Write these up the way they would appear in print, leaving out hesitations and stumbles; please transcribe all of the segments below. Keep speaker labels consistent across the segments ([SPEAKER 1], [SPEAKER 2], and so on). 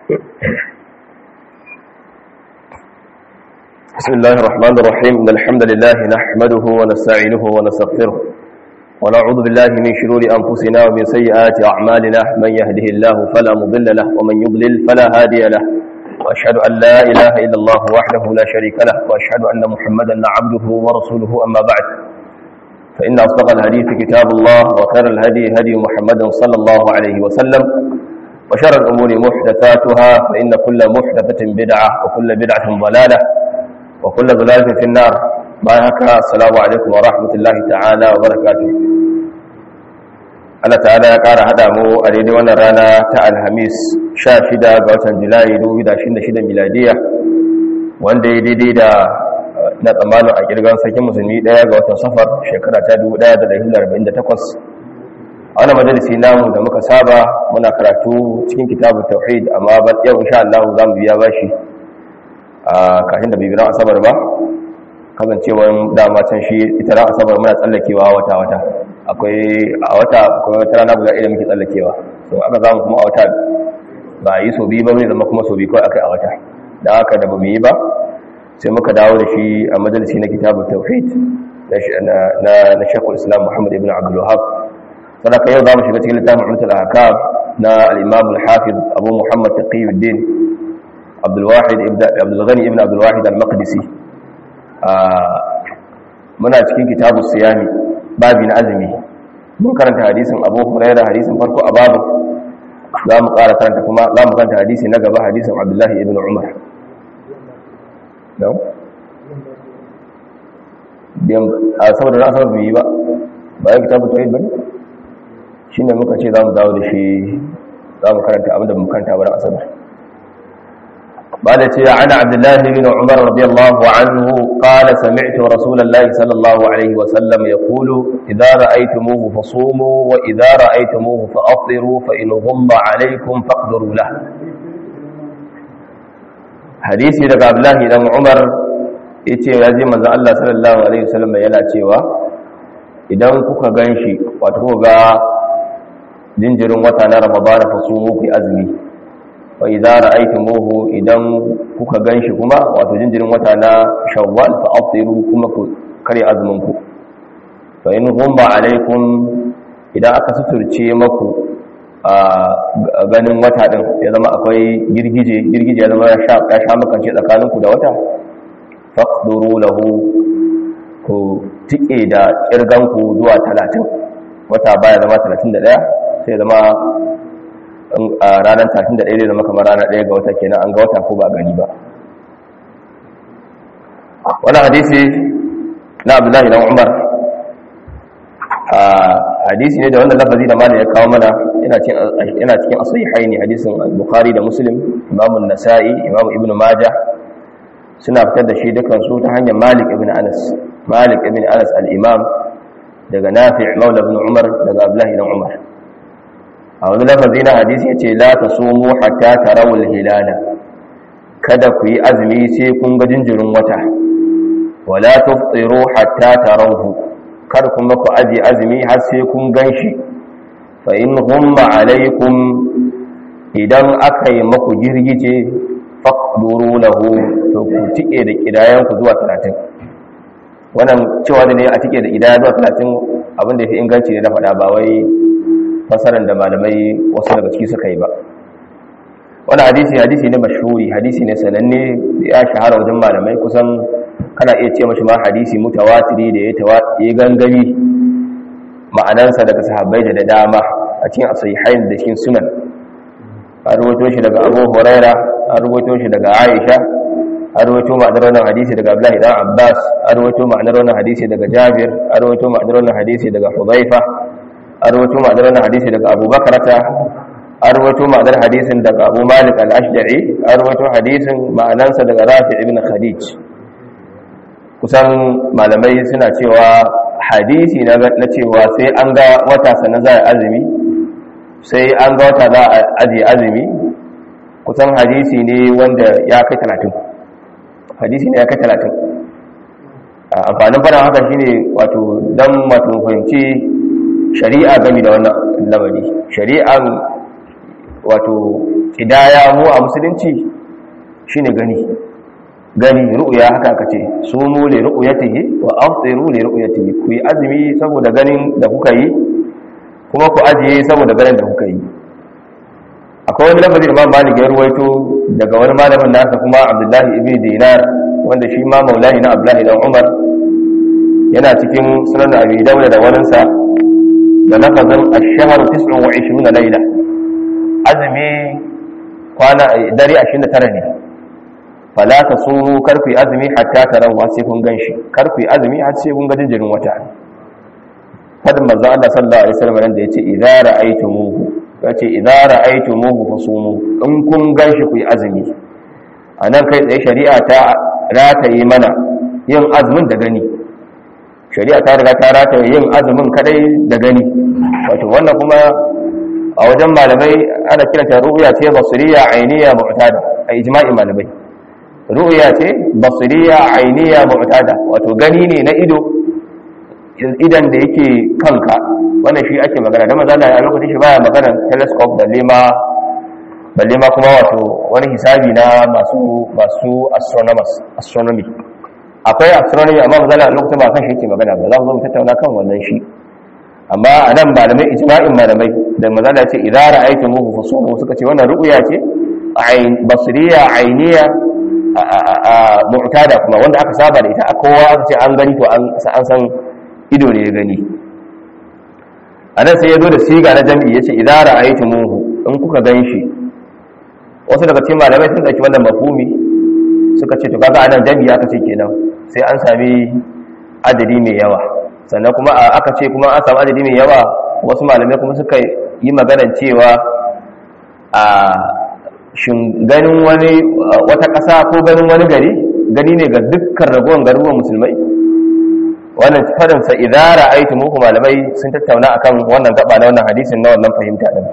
[SPEAKER 1] بسم الله الرحمن الرحيم إن الحمد لله نحمده ونستعينه ونستغفره ونعوذ بالله من شرور أنفسنا ومن سيئات أعمالنا من يهده الله فلا مضل له ومن يضلل فلا هادي له وأشهد أن لا إله إلا الله وحده لا شريك له وأشهد أن محمدا عبده ورسوله أما بعد فإن أصدق الحديث كتاب الله وخير الهدي هدي محمد صلى الله عليه وسلم وشر الأمور محدثاتها فإن كل محدثة بدعة وكل بدعة ضلالة وكل ضلالة في النار. بارك السلام عليكم ورحمة الله تعالى وبركاته. Allah ta'ala ya ƙara haɗa mu a daidai wannan rana ta Alhamis 16 ga watan Julai 2026 miladiya, wanda ya daidai da na tsammanin a kirgan sakin musulmi ɗaya ga watan Safar shekara ta 1448. A wannan majalisi namu da muka saba muna karatu cikin kitabun tauhid, amma yau insha Allah za mu biya bashi kafin da bibiran asabar ba, kasancewar dama can shi ita ran asabar muna tsallakewa wata-wata, akwai wata rana guda ɗaya da muke tsallakewa, so aka zamu kuma a wata ba a yi so biyu ba ne, zama kuma so biyu kawai aka yi a wata, da haka da ba mu yi ba sai muka dawo da shi a majalisi na kitabun tauhid na Sheikhul Islam Muhammad ibn Abdul Wahhab. sadaka yau za mu shiga cikin littafin Umdatul Ahkam na al-Imam al-Hafiz Abu Muhammad Taqiyuddin Abdul Ghani ibn Abdul Wahid al-Maqdisi. Muna cikin kitabu siyami, babi na azumi. Mun karanta hadisin Abu Hurairah, hadisin farko a babu. Za mu karanta hadisi na gaba, hadisin Abdullah ibn Umar. Saboda na asabar yi ba ya kitabu tauhid bane, shine muka ce za mu dawo da shi, za mu karanta abinda mu karanta ba asabar. قال عن عبد الله بن عمر رضي الله عنه قال سمعت رسول الله صلى الله عليه وسلم يقول إذا رأيتموه فصوموا وإذا رأيتموه فأفطروا فإن غم عليكم فاقدروا له. حديثي لك عبد الله بن عمر yace ya ji manzo Allah sallallahu alaihi wasallam yana cewa idan kuka ganshi wato kuka ga jinjirin wata na Ramadan fa sumu ku azumi, wa idza ra'aytumuhu idan kuka ganshi kuma wato jinjirin wata na Shawwal fa aftiru kuma ku kare azumin ku. fa in ghumma alaikum idan aka suturce maku ganin wata din ya zama akwai girgije ya zama ya sha makance tsakaninku da wata, faqduru lahu ku tike da kirganku zuwa 30, wata baya zama 31 sai zama a ranar 31 zai zama kamar ranar 1 ga wata kenan, an ga wata ko ba gani ba. wannan hadisi na Abdullahi dan Umar hadisi ne da wannan lafazi da malai ya kawo mana yana cikin as-sahihaini, hadisin Bukhari da Muslim, Imam an-Nasa'i, Imam Ibn Majah suna fitar da shi dukansu ta hanyar Malik ibn Anas al-Imam daga Nafi' maula ibn Umar daga Abdullah ibn Umar. A wani lafazi na hadisi yace la tasumu hatta tarawul hilala, kada ku yi azumi sai kun ga jinjirin wata, wala tufṭiru hatta tarawhu, kada kuma ku aje azumi har sai kun ganshi. fa in ghumma alaykum idan aka yi maku girgije faqduru lahu, to ku tike da kidayan ku zuwa 30. wannan cewa da ne a tike da kidaya zuwa 30 abinda yafi inganci ne da faɗa, ba wai fasaran da malamai wasu daga ciki suka yi ba. wannan hadisi ne mashhuri, hadisi ne sananne, ya shahara wajen malamai, kusan kana iya ce mashi ma hadisi mutawatiri da ya gangami ma'anansa daga sahabbai da dama a cikin as-sahihain da cikin sunan. an rubuto shi daga Abu Huraira, an rubuto shi daga Aisha, an rubuto ma'anar wannan hadisi daga Abdullahi dan Abbas, an rubuto ma'anar wannan hadisi daga Jabir, an rubuto ma'anar wannan hadisi daga Hudhaifa, an rubuto ma'anar wannan hadisi daga Abu Bakrata, an rubuto ma'anar hadisin daga Abu Malik al-Ashja'i, an rubuto hadisin ma'anansa daga Rafi' ibn Khadij. kusan malamai suna cewa hadisi na cewa sai an ga wata sannan za a azumi, sai an ga wata za a ajiye azumi, kusan hadisi ne wanda ya kai 30. hadisi ne ya kai 30. amfanin fara haka shine wato dan wato fahimci shari'a game da wannan lamari. shari'an wato kidaya mu a musulunci shine gani ru'ya haka aka ce sumu li ru'yatihi wa afṭiru li ru'yatihi ku yi azumi saboda ganin da kuka yi kuma ku ajiye saboda ganin da kuka yi. Akwai wani lafazin Imam Malik ya ruwaito daga wani malamin nasa kuma Abdullahi ibn Dinar wanda shi ma maulani na Abdullahi dan Umar yana cikin sunan Abi Dawud da waninsa da lafazin ash-shahru 29 layla azumi kwana dare 29 ne fala tasumu karku azumi hatta tarawu sai kun ganshi karku azumi har sai kun ga jinjirin wata fadin manzo Allah sallallahu alaihi wasallam da yace idza ra'aytumuhu yace idza ra'aytumuhu fasumu in kun ganshi ku yi azumi anan kai tsaye shari'a ta rataye mana yin azumin da gani shari'a ta riga ta rataye yin azumin kadai da gani wato wannan kuma a wajen malamai ana kiranta ru'ya ce basiriya ainiya mu'tada a ijma'i malamai ru'ya ce basiriya ainiya mu'tada wato gani ne na idan da yake kanka wannan shi ake magana da maza a lokacin shi baya magana telescope balle ma kuma wato wani hisabi na masu astronomy akwai astronomy amma maza a lokacin ba kan shi yake magana ba za mu zo mu tattauna kan wannan shi amma a nan malamai ijma'in malamai da maza da ce idza ra'aytumuhu fasumu suka ce wannan ru'ya ce basiriya ainiya mu'tada kuma wanda aka saba da ita kowa aka ce an gani to an san ido ne ya gani. Anan sai ya zo da siga na jam'i yace idza ra'aytumuhu in kuka ganshi wasu daga cikin malamai sun dauki wannan mafhumi suka ce to kaga anan jam'i aka ce kenan sai an sami adadi mai yawa sannan kuma aka ce kuma an samu adadi mai yawa wasu malamai kuma suka yi maganar cewa a shin ganin wata ƙasa ko ganin wani gani ne ga dukkan ragowar garuruwan musulmai wannan fadin sa idza ra'aytumuhu malamai sun tattauna akan wannan gaba na wannan hadisin na wannan fahimta din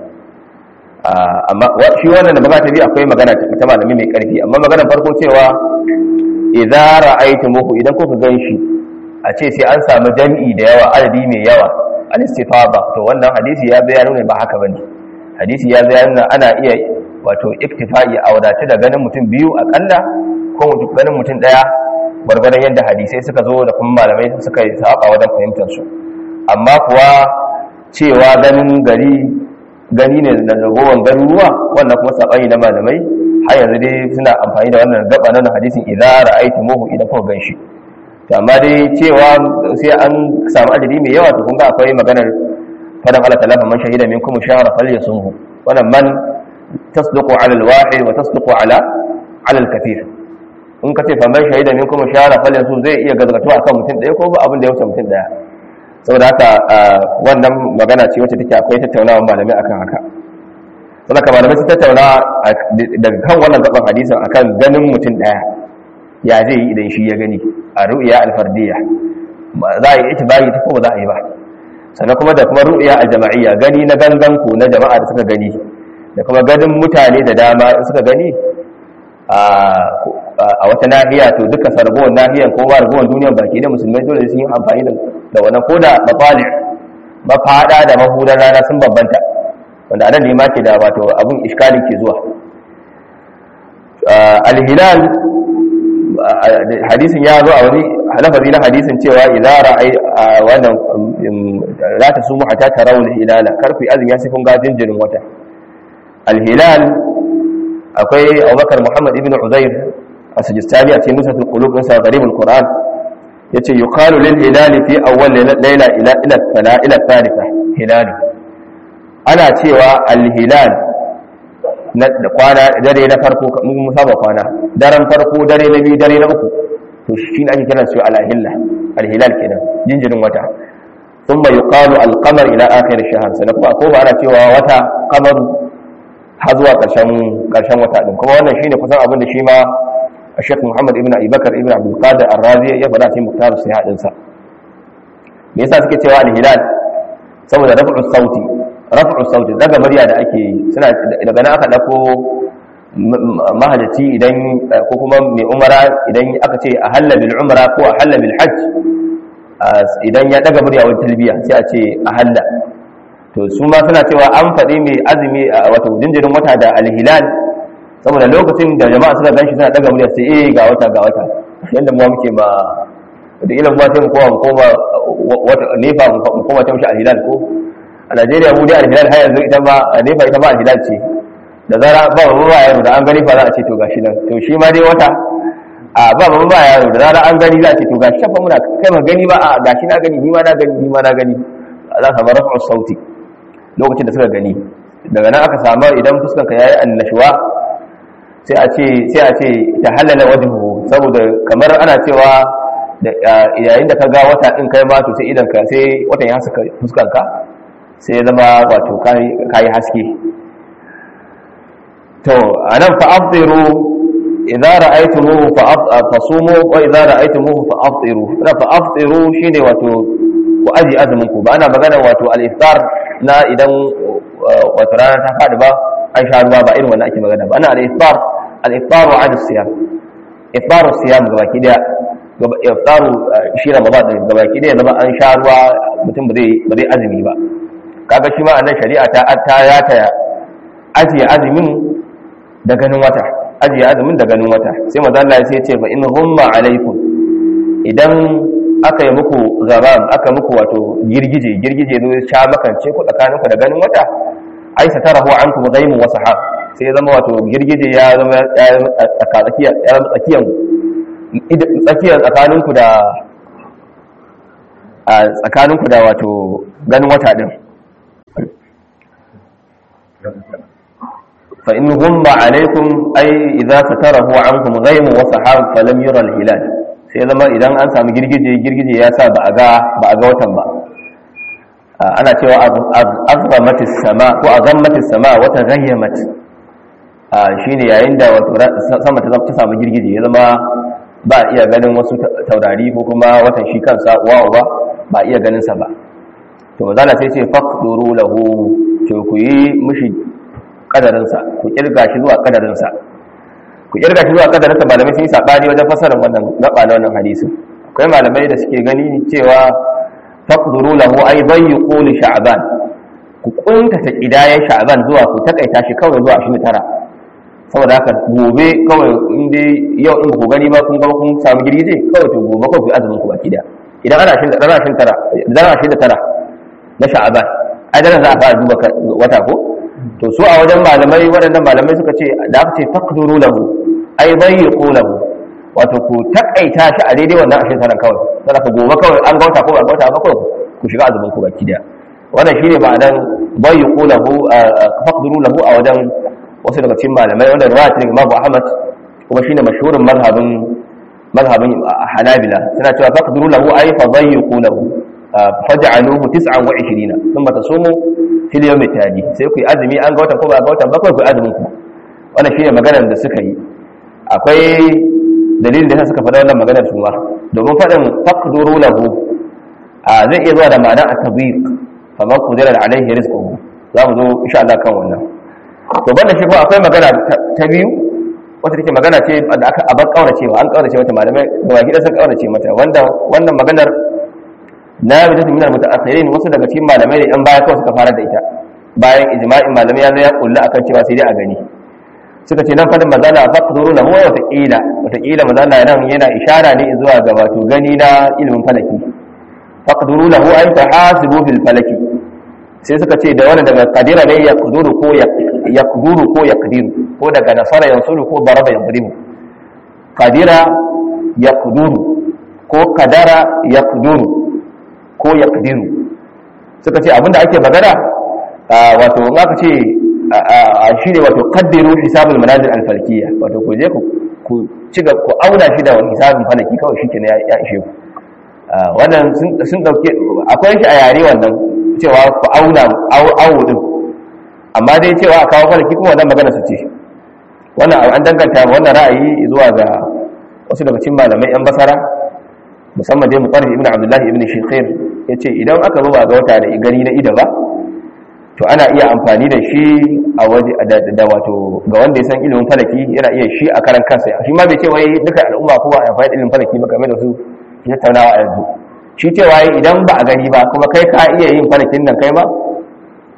[SPEAKER 1] amma shi wannan da magana ta bi akwai magana ta malami mai karfi amma maganar farko cewa idza ra'aytumuhu idan kuka ganshi a ce sai an samu jami'i da yawa adadi mai yawa al-istifada to wannan hadisi ya bayar ne ba haka bane hadisi ya bayar ana iya wato iktifa'i a wadace da ganin mutum biyu akalla ko ganin mutum daya gwargwadon yadda hadisai suka zo da kuma malamai suka yi saba wajen fahimtar su amma kuwa cewa ganin gani ne da ragowar garuruwa wannan kuma sabani na malamai har yanzu dai suna amfani da wannan gaba na hadisin idza ra'aytumuhu idan kuka ganshi to amma dai cewa sai an samu adadi mai yawa to kun ga akwai maganar fadan Allah ta'ala man shahida minkum shahra falyasumhu wannan man tasduqu 'ala al-wahid wa tasduqu 'ala al-kathir in ka ce faman shahida minkum shahra falyasum zai iya gazgatuwa akan mutum daya ko ba abin da ya wuce mutum daya saboda haka wannan magana ce wacce take akwai tattaunawa malamai akan haka saboda malamai su tattauna daga kan wannan gaban hadisin akan ganin mutum daya ya zai yi idan shi ya gani a ru'ya al-fardiyya za a yi itibari ta ko ba za a yi ba sannan kuma da kuma ru'ya al-jama'iyya gani na gangan ku na jama'a da suka gani da kuma ganin mutane da dama in suka gani a wata nahiya to duka sargowar nahiyan ko ba ragowar duniyar baki da musulmai dole sun yi amfani da wannan ko da mafali mafada da mahudan rana sun bambanta wanda anan ne ma ke da wato abun iskali ke zuwa al-hilal hadisin ya zo a wani lafazi na hadisin cewa idza ra'ay wannan la tasumu hatta tarawul hilala karfi azumi ya sai kun ga jinjirin wata al-hilal akwai Abubakar Muhammad ibn Uzair as-Sijistani a cikin Nusatul Qulub din sa Gharibul Qur'an yace yuqalu lil hilali fi awwal layla ila thalitha hilal ana cewa al-hilal na kwana dare na farko mun saba kwana daren farko dare na biyu dare na uku to shi ne ake kiran su al-hilal kenan jinjirin wata thumma yuqalu al-qamar ila akhir ash-shahr sannan kuma ko ba ana cewa wata qamar har zuwa karshen wata din kuma wannan shine kusan abin da shi ma Sheikh Muhammad ibn Abi Bakar ibn Abdul Qadir Ar-Razi ya faɗa cikin Mukhtar Sihah din sa me yasa suke cewa al-hilal saboda raf'u sauti daga murya da ake yi suna daga nan aka dauko mahajjaci idan ko kuma mai umara idan aka ce ahalla bil umra ko ahalla bil hajj idan ya daga murya wajen talbiya sai a ce ahalla to su ma suna cewa an faɗi mai azumi wato jinjirin wata da alhilal saboda lokacin da jama'a suka ganshi suna daga murya sai ga wata yanda mu muke ba da ilimin ba sai mu koma wata nefa mu koma ta mushi alhilal ko a Najeriya mu dai alhilal har yanzu ita ba nefa ita ba alhilal ce da zara ba yaro da an gani fa za a ce to gashi nan to shi ma dai wata ba yaro da zara an gani za a ce to gashi fa muna kai ma gani ba gashi na gani ni ma na gani za ka bar rafu sauti lokacin da suka gani daga nan aka samu idan fuskan ka yayi annashuwa sai a ce ta halala wajhu saboda kamar ana cewa yayin da ka ga wata din kai ma to sai idan ka sai watan ya saka fuskan ka sai ya zama wato kai haske to anan fa afdiru idza ra'aytumuhu fasumu wa idza ra'aytumuhu fa afdiru fa afdiru shine wato ku aji azumin ku ba ana magana wato al-iftar na idan wato rana ta fadi ba an sha ruwa ba irin wannan ake magana ba ana al-iftar wa ad siyam iftar siyam gabaki daya iftar shi ramadan gabaki daya zama an sha ruwa mutum ba zai azumi ba kaga shi ma annan shari'a ta ya ajiye azumin da ganin wata sai manzo Allah ya ce fa in humma alaikum idan aka yi muku garam aka muku wato girgije zai sha makance ku tsakaninku da ganin wata ai satarahu ankum ghaimun wa sahab sai zama wato girgije ya zama tsakiyar tsakaninku da wato ganin wata din fa in humma alaikum ai idza satarahu ankum ghaimun wa sahab falam yura al-hilal sai zama idan an samu girgije ya sa ba a ga watan ba ana cewa azamatis sama ko azamatis sama wata ghayyamat shine yayin da wato sama ta samu girgije ya zama ba iya ganin wasu taurari ko kuma watan shi kansa wawa ba iya ganin sa ba to mazala sai ce faqduru lahu to ku yi mishi kadarin sa ku kirga shi zuwa kadarin sa malamai sun yi sabani wajen fasarar wannan gaba na wannan hadisin akwai malamai da suke gani cewa faqduru lahu ay dayyqu li sha'ban ku kunta ta kidayen sha'ban zuwa ku takaita shi kawai zuwa 29 saboda haka gobe kawai inda yau in ku gani ba kun ga kun samu girgije kawai to gobe kawai ku azumin ku baki da idan ana 29 na sha'ban ai dan za a fara duba wata ko to su a wajen malamai waɗannan malamai suka ce da aka ce faqduru lahu ai dayyqu lahu wato ku takaita shi a daidai wannan 29 kawai sai ka gobe kawai an ga wata ko ba ga wata ba kawai ku shiga azumin ku baki da wannan shine ma'anar dayyqu lahu faqduru lahu a wajen wasu daga cikin malamai wanda riwayat ne Imam Ahmad kuma shine mashhurin mazhabin Hanabila suna cewa faqduru lahu ay fadayyiqu lahu faj'aluhu 29 thumma tasumu fil yawm at-tali sai ku azumi an ga wata ko ba ga wata ba ku azumin ku wannan shine maganar da suka yi akwai dalilin da suka faɗa wannan maganar su ma domin faɗin faqduru lahu zai iya zuwa da ma'ana at-tadyiq faman qadara alayhi rizquhu za mu zo insha Allah kan wannan to banda shi ko akwai magana ta biyu wata take magana ce da aka abar kauracewa an kaurace mata malamai da waki da sun kaurace mata wanda wannan maganar na yadda min al-mutaakhirin wasu daga cikin malamai da yan baya kawai suka fara da ita bayan ijma'in malamai ya zo ya kulla akan cewa sai dai a gani suka ce nan fadin mazala faqduru lahu wa taqila mazala nan yana ishara ne zuwa ga wato gani na ilimin falaki faqduru lahu ay tahasibu bil falaki sai suka ce da wannan daga qadira ne yaqduru ko yaqdiru ko daga nasara yansuru ko daraba yadribu qadira yaqduru ko qadara yaqduru ko yaqdiru suka ce abinda ake magana wato in aka ce shine wato qaddiru hisabul manazil al-falkiyya wato ku je ku ciga ku auna shi da hisabin falaki kawai shikenan ya ishe ku wannan sun dauke akwai shi a yare wannan cewa ku auna awu din amma dai cewa a kawo falaki kuma wannan magana su ce wannan an danganta wannan ra'ayi zuwa ga wasu daga cikin malamai yan basara musamman dai mutarrif ibn abdullahi ibn shikhir yace idan aka zo ba ga wata da gani na ida ba to ana iya amfani da shi a waje da wato ga wanda ya san ilimin falaki yana iya shi a karan kansa shi ma bai ce wai duka al'umma ko ba a amfani da ilimin falaki ba kamar da su tattaunawa a yanzu shi cewa idan ba a gani ba kuma kai ka iya yin falakin nan kai ma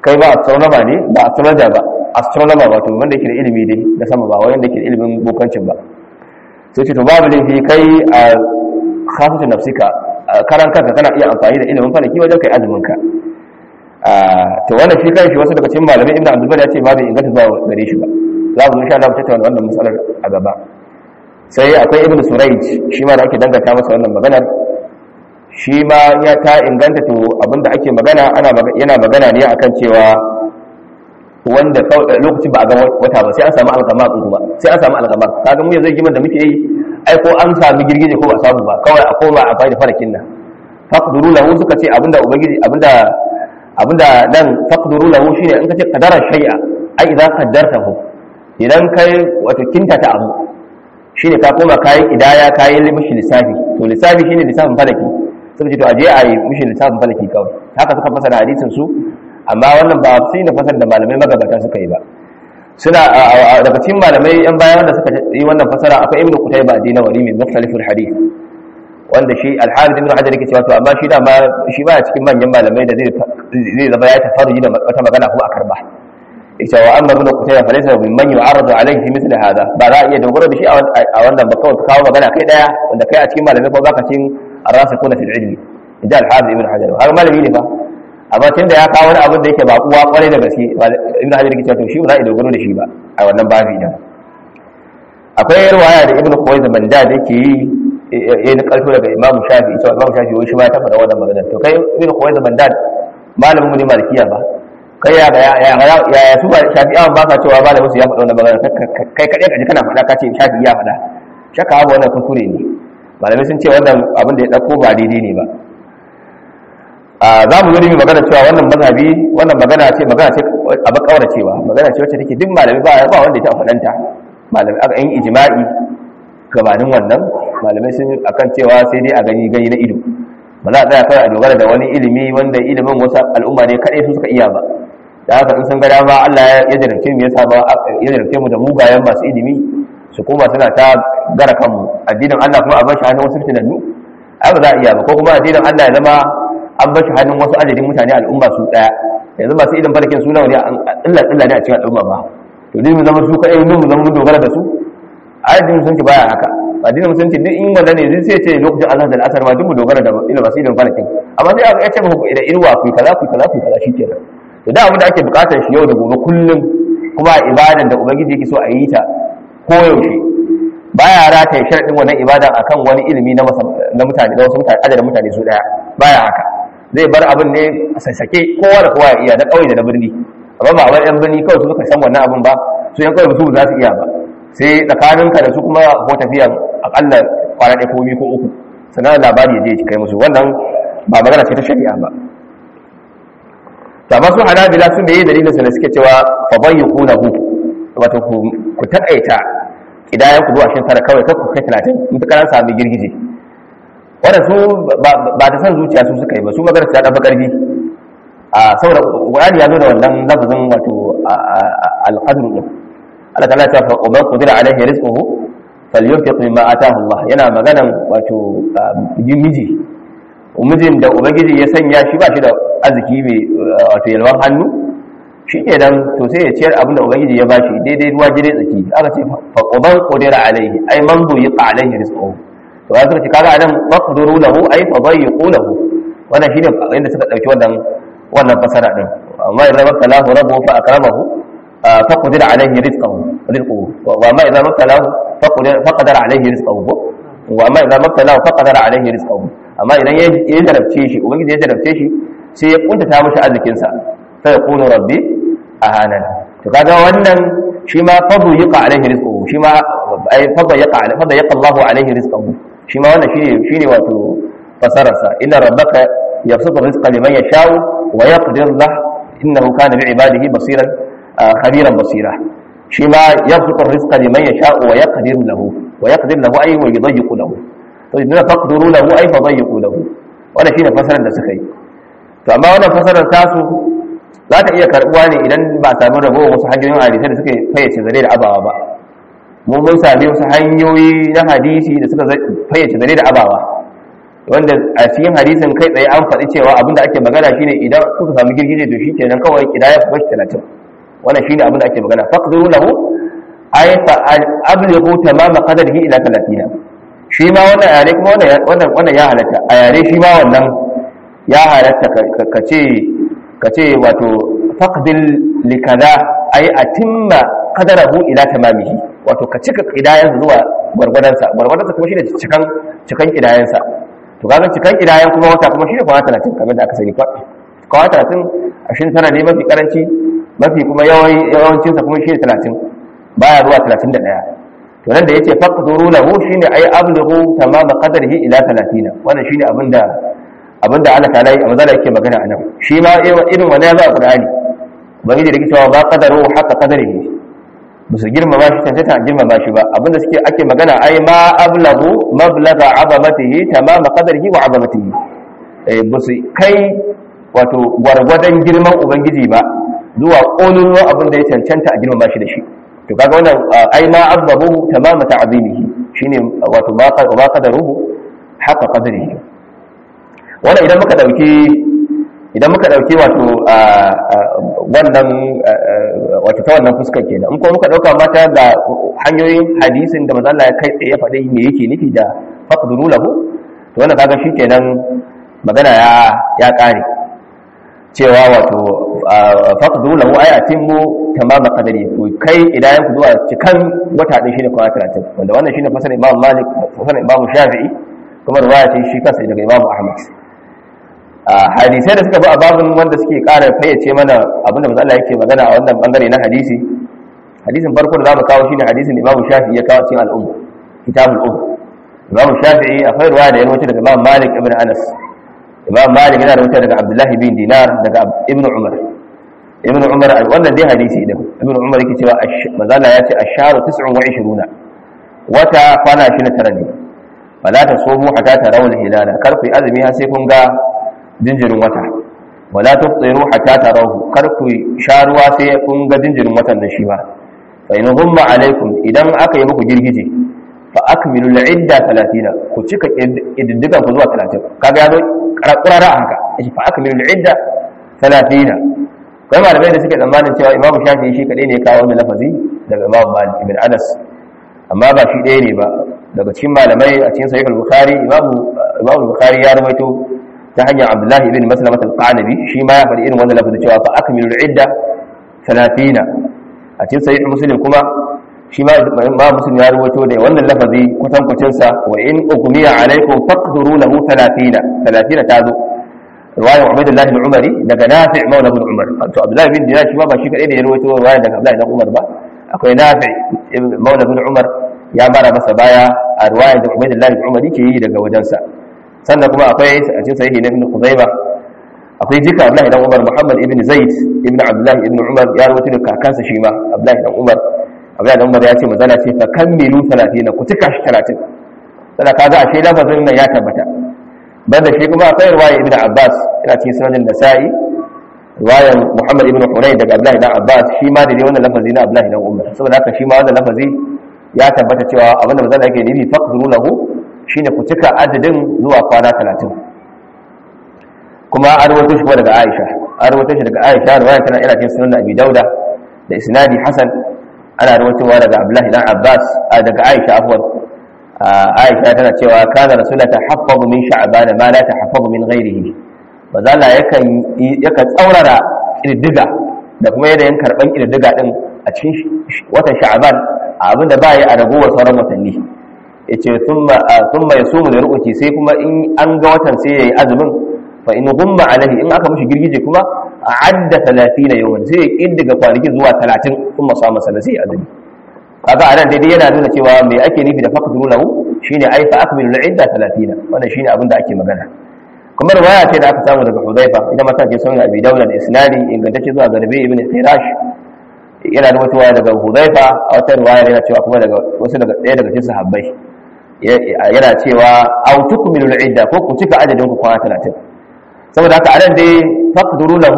[SPEAKER 1] kai ba astronomer ne ba astrologer ba, astronomer wato wanda yake da ilimi dai da sama ba wanda yake da ilimin bokancin ba. sai ce to babu laifi kai a khasatu nafsika karan kanka kana iya amfani da ilimin falaki wajen kai azumin ka. To wannan shi kai shi wasu daga cikin malamai Ibn Abdul Bar ya ce babu inganta zuwa gare shi ba. Za mu insha Allah mu tattauna wannan matsalar a gaba. Sai akwai Ibn Surayj shi ma da ake danganta masa wannan maganar, shi ma ya ta inganta. To abinda ake magana yana magana ne akan cewa wanda lokacin ba a ga wata ba sai an samu alqama kuma sai an samu alqama. Kaga mu yanzu giman da muke yi ai ko an samu girgije ko ba samu ba kawai a koma a bai da farakin nan. Faqduru lahu suka ce abinda ubangiji abinda dan faqduru lahu shine in kace qadara shay'a ai idan qaddartahu, idan kai wato kinta ta abu shine ka koma kai idaya kai mishi lissafi. To lissafi shine lissafin falaki, suka ce to aje a yi mishi lissafin falaki kawai. Haka suka fasara hadisin su, amma wannan ba sai na fasar da malamai magabata suka yi ba. Suna daga cikin malamai yan bayan wanda suka yi wannan fasara akwai Ibn Qutayba ad-Dinawari min mukhtaliful hadith, wanda shi al-Harith ibn Hajar yake cewa to amma shi da ma shi ba cikin manyan malamai da zai zama ya tafarruji da wata magana kuma a karba. Yace wa amma Ibn Qutayba fa laysa mimman yu'arradu alayhi mithl hada, ba za a iya dogara da shi a wannan ba kawai kawo magana kai daya wanda kai a cikin malamai ko baka cikin ar-rasikhuna fil ilmi. Inda al-Harith ibn Hajar har malami ne fa, amma tun da ya kawo wani abin da yake ba uwa kwarai da gaske Ibn Hajar yake cewa to shi ba za a dogaro da shi ba a wannan babi din. Akwai riwaya da Ibn Khuwaylid Mandad yake yi na kalto daga Imam Shafi'i, cewa Imam Shafi'i wai shi ma ta faɗa wannan magana. To kai Ibn Khuwaylid Mandad malamin mu ne malikiya ba, kai ya su ba Shafi'awan ba ka cewa malamin su ya faɗa wannan magana, kai kadai kaji kana faɗa ka ce Shafi'i ya faɗa. Shakka abu wannan kuskure ne, malamai sun ce wannan abin da ya dauko ba daidai ne ba. Za mu yi magana cewa wannan mazhabi wannan magana ce a bakawar cewa magana ce wacce take duk malamai ba wanda ya taɓa faɗanta. Malamai aka yi ijma'i gabanin wannan, malamai sun akan cewa sai dai a gani na ido, ba za a tsaya kawai a dogara da wani ilimi wanda ilimin wasu al'umma ne kaɗai su suka iya ba. Da haka in sun ga dama Allah ya jarabce mu ya jarabce mu da mugayen masu ilimi su koma suna ta gara kanmu, addinin Allah kuma a bar shi hannun wasu fitinannu ai ba za a iya ba. Ko kuma addinin Allah ya zama an bar shi hannun wasu adadin mutane al'umma su daya, yanzu masu ilimin barkin su nawa ne illa ne a cikin al'umma ba. To dai mu zama su kai mu zama mun dogara da su, addinin musulunci baya haka. Addinin musulunci duk in wanda ne zai ce lokacin Allah da asar ma duk mu dogara da ilimin masu ilimin barkin, amma sai aka ce muku da irwa ku kaza shikenan. To da abin da ake bukatar shi yau da gobe kullum, kuma ibadan da ubangiji yake so a yi ta koyaushe, baya rataye sharadin wannan ibadan akan wani ilimi na mutane da wasu mutane adadin mutane su daya, baya haka. Zai bar abin ne a sassake kowa da kowa ya iya, na kauye da na birni. Amma ba wani yan birni kawai su suka san wannan abin ba, su yan kauye su za su iya ba, sai tsakaninka da su kuma ko tafiyan akalla kwana ɗaya ko biyu ko uku sannan labari ya je kai musu, wannan ba magana ce ta shari'a ba. Ta masu Hanabila sun da yi dalilin su da suke cewa fa bayyunahu, wato ku takaita kidayan ku zuwa 29 kawai, kar ku kai 30 mutakar an sami girgije. Wanda su ba ta san zuciya su suka yi ba, su magana ta dafa karfi saboda Qur'ani ya zo da wannan lafazin wato al-qadr din. Allah ta'ala ta fa man qadira alaihi rizquhu falyunfiq mimma ataahu Allah, yana maganan wato mijin da ubangiji ya sanya shi ba shi da arziki mai wato yalwan hannu, shi ke dan to sai ya ciyar abinda ubangiji ya bashi daidai ruwa jire tsaki. Aka ce fa man qadira alaihi ay man yuqa alaihi rizquhu, to ya suka ce kaga anan faqduru lahu ay fadayyiqu lahu, wannan shine inda suka dauki wannan fasara din. Amma idan mabtalahu rabbuhu fa akramahu faqdira alaihi rizquhu wa amma idan mabtalahu faqdara alaihi rizquhu wa amma idan mabtalahu faqdara alaihi rizquhu. Amma idan ya jarabce shi ubangiji ya jarabce shi sai ya kuntata mishi arzikin sa, sai ya qulu rabbi ahanan. To kaga wannan shi ma fadu yaqa alaihi rizquhu, shi ma ay fadu yaqa Allahu alaihi rizquhu, shi ma wannan shine wato fasararsa. Inna rabbaka yabsutu rizqa liman yasha'u wa yaqdir lahu innahu kana bi'ibadihi basiran khabiran basira. Shi ma yabsutu rizqa liman yasha'u wa yaqdir lahu ay wa yudayyiqu lahu. To idan faqduru lahu ay fadayyiqu lahu, wannan shine fasarar da suka yi. To amma wannan fasarar tasu za ta iya karbuwa ne idan ba a samu rabo wasu hanyoyin hadisi da suka fayyace zare da abawa ba. Mun sami wasu hanyoyi na hadisi da suka fayyace zare da abawa, wanda a cikin hadisin kai tsaye an faɗi cewa abinda ake magana shine idan kuka samu girgije to shikenan kawai kidaya ku bashi 30 wannan shine abinda ake magana faqduru lahu ay fa ablighu tamama qadarihi ila 30 shi ma wannan yare kuma wannan ya halatta a yare shi ma wannan ya halatta kace wato faqdil likada ay atimma qadarahu ila tamamihi wato ka cika kidayansa zuwa gwargwadansa kuma shine cikan kidayansa to kaga cikan kidayan kuma wata kuma shine kwana 30 kamar da aka sani kwana 30 ashin tana ne mafi karanci mafi kuma yawancin sa kuma shine 30 baya zuwa 31 to nan da yace faqduru lahu shine ay ablighu tamama qadarihi ila 30 wannan shine abinda Allah ta'ala a mazala yake magana anan shi ma irin wannan ya zo a Qur'ani ubangiji da yake cewa ba qadaru haqa qadarihi musu girmama shi tantata girmama shi ba abinda suke ake magana ai ma ablagu mablaga azamatihi tamama qadarihi wa azamatihi musu kai wato gwargwadon girman ubangiji ba zuwa kololuwa abinda ya cancanta a girmama shi da shi to kaga wannan ai ma ablagu tamama ta'zimihi shine wato ba qadaruhu haqa qadarihi wannan idan muka dauki wato wannan wato ta wannan fuskar kenan in ko muka dauka mata ga hanyoyin hadisin da manzo Allah ya kai tsaye ya faɗi me yake nufi da faqduru lahu to wannan kaga shikenan magana ya kare cewa wato faqduru lahu ayatimmu tamama qadari to kai idan ku zuwa cikan wata din shine kwana 30 wanda wannan shine fasarin Imam Malik fasarin Imam Shafi'i kuma riwaya ce shi kansa daga Imam Ahmad hadisai da suka bi a babin wanda suke ƙara fayyace mana abinda manzo Allah yake magana a wannan bangare na hadisin farko da zamu kawo shine hadisin Imam Shafi'i ya kawo cikin Kitabul Imam Shafi'i akwai riwaya da ya rawaito daga Imam Malik ibn Anas Imam Malik yana rawaito daga Abdullah bin Dinar daga Ibn Umar wannan dai hadisi idan Ibn Umar yake cewa manzo Allah ya ce ash-shahru 29 wata kwana 29 ne fala tasumu hatta tarawul hilala kar ku azumi har sai kun ga jinjirin wata wala tufṭiru hatta tarahu kar ku sha ruwa sai kun ga jinjirin watan da shi ba fa in humma alaikum idan aka yi muku girgije fa akmilu al-idda 30 ku cika iddigan ku zuwa 30 kaga yazo qarara haka fa akmilu al-idda 30 kai malamai da suke tsammanin cewa Imam Shafi'i shi kadai ne ya kawo wannan lafazi daga Imam Malik ibn Anas amma ba shi ɗaya ne ba daga cikin malamai a cikin Sahih al-Bukhari Imam Bukhari ya rawaito ta hanyar Abdullahi ibn Maslamat al-Qanabi shi ma ya faɗi irin wannan lafazin cewa fa akmilu al-idda 30 a cikin sahih Muslim kuma shi ma Muslim ya rawaito da wannan lafazi kutankucin sa wa in ughmiya alaykum faqduru lahu 30 ta zo riwayar Ubaydullah ibn Umari daga Nafi' maula ibn Umar to Abdullahi ibn Dinar shi ma ba shi kadai da ya rawaito riwayar daga Abdullahi ibn Umar ba akwai Nafi' maula ibn Umar ya mara masa baya a riwayar da Ubaydullah ibn Umar yake yi daga wajensa sannan kuma akwai a cikin sahihi na Ibn Khuzaimah akwai jika Abdullahi dan Umar Muhammad ibn Zaid ibn Abdullah ibn Umar ya rawaito da kakansa shi ma Abdullahi dan Umar ya ce manzala ce fa kammilu 30 ku tuka shi 30 sai kaga ashe lafazin nan ya tabbata banda shi kuma akwai riwaya Ibn Abbas ina cikin sunan Nasa'i riwaya Muhammad ibn Hunayn daga Abdullahi dan Abbas shi ma da wannan lafazi na Abdullahi dan Umar saboda haka shi ma wannan lafazi ya tabbata cewa abinda manzala yake nufi faqduru lahu shine ku cika adadin zuwa kwana 30 kuma an rawaito shi daga Aisha riwaya tana ina cikin sunan Abi Dauda da isnadi Hasan ana rawaitowa daga Abdullahi dan Abbas daga Aisha afwan Aisha tana cewa kana rasulullahi tahaffazu min sha'ban ma la tahaffazu min ghairihi bazalla yakan tsaurara kiddiga da kuma yanayin karban kiddiga din a cikin watan sha'ban abinda ba yi a ragowar sauran watanni yace thumma yasumu da ru'uti sai kuma in an ga watan sai yayi azumin fa in gumma alaihi in aka mishi girgije kuma a'adda 30 yawman sai ya kiddiga kwanaki zuwa 30 kuma sama sai azumi kaga anan daidai yana nuna cewa me ake nufi da faqduru lahu shine ai fa akmilu al-idda 30 wannan shine abin da ake magana kuma riwaya ce da aka samu daga Hudhaifa idan mata ke sunan Abi Dawud da isnadi ingantacce zuwa ga Rabi ibn Khirash yana da mutuwa daga Hudhaifa a wata riwaya yana cewa kuma daga wasu daga ɗaya daga cikin sahabbai yana cewa au tukmilu al-idda ko ku cika adadin ku kwana 30 saboda haka anan dai faqduru lahu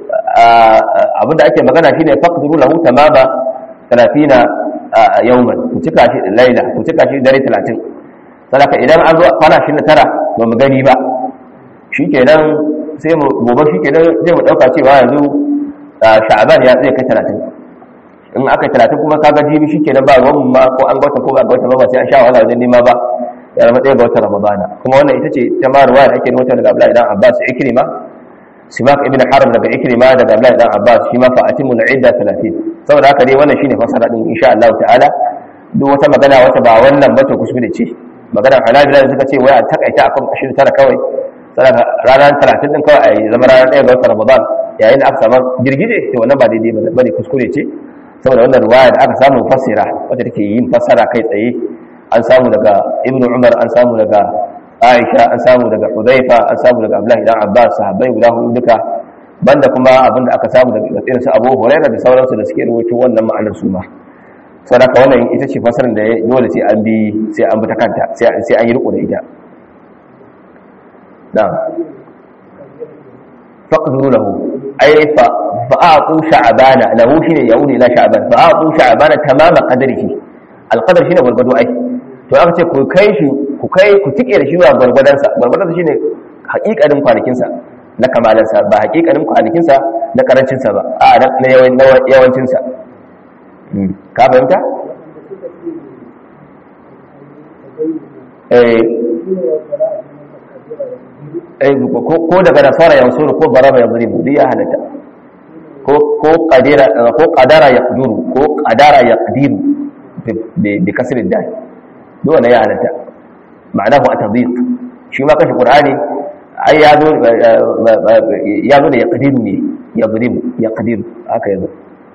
[SPEAKER 1] abinda ake magana shine faqduru lahu tamama 30 yawman ku cika shi laila ku cika shi dare 30 saboda idan an zo kwana 29 ba mu gani ba shikenan sai mu gobe shikenan sai mu dauka cewa yanzu sha'ban ya zai kai 30 in aka 30 kuma kaga jibi shikenan ba ruwan ma ko an gauta ko ba gauta ba sai an sha wahala wajen nema ba ya zama ɗaya ga watan ramadana kuma wannan ita ce ta ma ruwaya da ake nuna daga Abdullahi dan Abbas Ikrima Simak ibn Harb daga Ikrima daga Abdullahi dan Abbas shi ma fa atimul idda 30 saboda haka dai wannan shine fasara din insha Allah ta'ala duk wata magana wata ba wannan ba ta kuskure ce maganar Hanabila suka ce wai a takaita akan 29 kawai saboda ranar 30 din kawai a zama ranar ɗaya ga watan Ramadan yayin da aka samu girgije to wannan ba daidai ba ne kuskure ce saboda wannan ruwaya da aka samu fassara wacce take yin fassara kai tsaye an samu daga Ibn Umar an samu daga Aisha an samu daga Hudhaifa an samu daga Abdullahi dan Abbas sahabbai guda hudu duka banda kuma abinda aka samu daga irin su Abu Hurairah da sauransu da suke rawaito wannan ma'anar su ma saboda wannan ita ce fassarar da dole sai an bi ta kanta sai an yi riko da ita na'am faqduru lahu ay fa'aqu sha'bana lahu shine yauni la sha'ban fa'aqu sha'bana tamama qadrihi alqadar shine gurgudu ai to aka ce ku tike da shi wa gurgudansa shine haƙiƙanin kwanakin sa na kamalan sa ba haƙiƙanin kwanakin sa na karancin sa ba a na yawancin sa ka fahimta ko daga nasara yansuru ko baraba yadribu duk ya halatta ko qadara yaqduru ko qadara yaqdiru bi kasr ad-dal duk wannan ya halatta ma'anahu at-tadhiq shi ma kashi qur'ani ai ya zo da yaqdiru ne yaqdiru haka yazo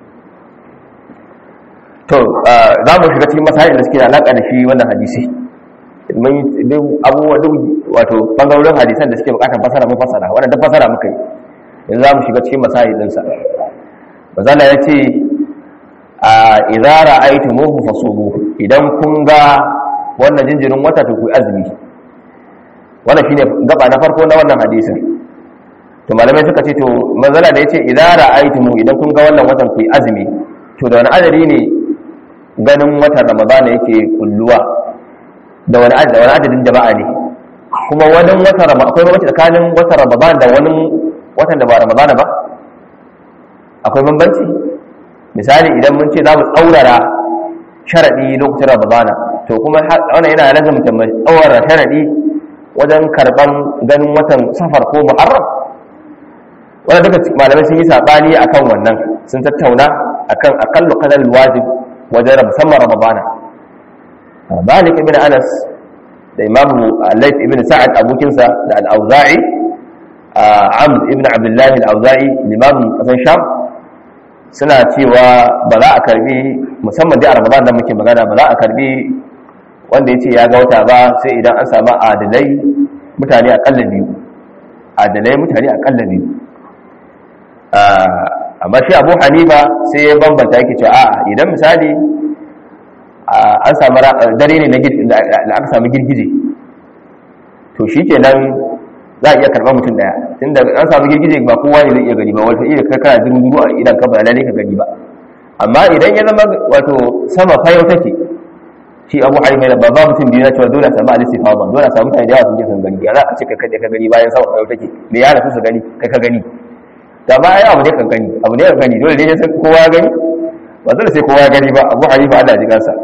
[SPEAKER 1] to za mu shiga cikin masailin da suke da alaka da shi wannan hadisi mun abubuwa duk wato bangarorin hadisan da suke bukatar fasara mun fasara wannan da fasara muka yi yanzu za mu shiga cikin masailin sa bazala yace idza ra'aytumuhu fasumu idan kun ga wannan jinjirin wata to ku azumi wannan shine gaba na farko na wannan hadisin to malamai suka ce to manzala da yace idza ra'aytumu idan kun ga wannan watan ku azumi to da wani adadi ne ganin watan ramadana yake kulluwa da wani adadin jama'a ne kuma wannan watan ramadana akwai bambanci tsakanin watan ramadana da wani watan da ba ramadana ba akwai bambanci misali idan mun ce za mu tsaurara sharadi lokacin ramadana to kuma wannan yana lazumta mu tsaurara sharadi wajen karban ganin watan safar ko muharram wannan duka malamai sun yi sabani akan wannan sun tattauna akan aqallu qadar alwajib wajen musamman ramadana Malik ibn Anas da Imam Layth ibn Sa'ad abokinsa da al-Auza'i Amr ibn Abdullah al-Auza'i Imam Hasan Sham suna cewa ba za a karbi musamman da Ramadan da muke magana ba za a karbi wanda yace ya ga wata ba sai idan an samu adalai mutane akalla biyu amma shi Abu Hanifa sai ya bambanta yake cewa a'a idan misali an samu dare ne da aka samu girgije to shikenan za a iya karɓar mutum daya tunda an samu girgije ba kowa ne zai iya gani ba wata iya kai kana duru a idan ka ba lalle ka gani ba amma idan ya zama wato sama fayo take shi Abu Hanifa da babba mutum biyu na cewa dole a samu al-istifa ba dole a samu mutane da yawa sun je sun gani ya za a ce kai ka gani bayan sama fayo take me ya rasu su gani kai ka gani da ba ai abu ne kan gani dole ne sai kowa ya gani ba dole sai kowa ya gani ba Abu Hanifa Allah ji kansa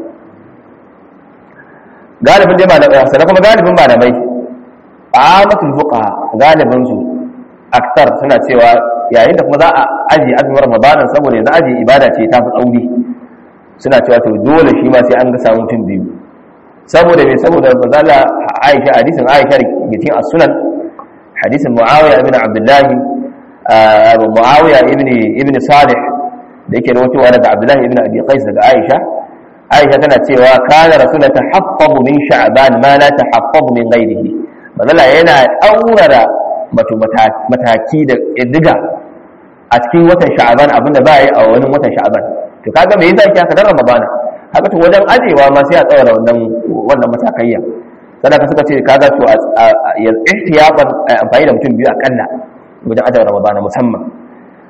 [SPEAKER 1] galibin dai malamai sai kuma galibin malamai amatul fuqaha galibin su aktar suna cewa yayin da kuma za a aje azumin Ramadan saboda yanzu aje ibada ce ta fi tsauri suna cewa to dole shi ma sai an ga samu mutum biyu saboda bazala Aisha hadisin Aisha da cikin as-sunan hadisin Muawiya ibn Abdullah Muawiya ibn Salih da yake rawaitowa daga Abdullah ibn Abi Qais daga Aisha tana cewa kana rasulullah tahaffazu min sha'ban ma la tahaffazu min ghayrihi bazala yana aurara mataki da diga a cikin watan sha'ban abinda ba yi a wani watan sha'ban to kaga me yasa yake haka dan Ramadana haka to wajen ajewa ma sai a tsawara wannan matakaiya sadaka suka ce kaga to ya ihtiyaban amfani da mutum biyu akalla wajen ajiyar Ramadana musamman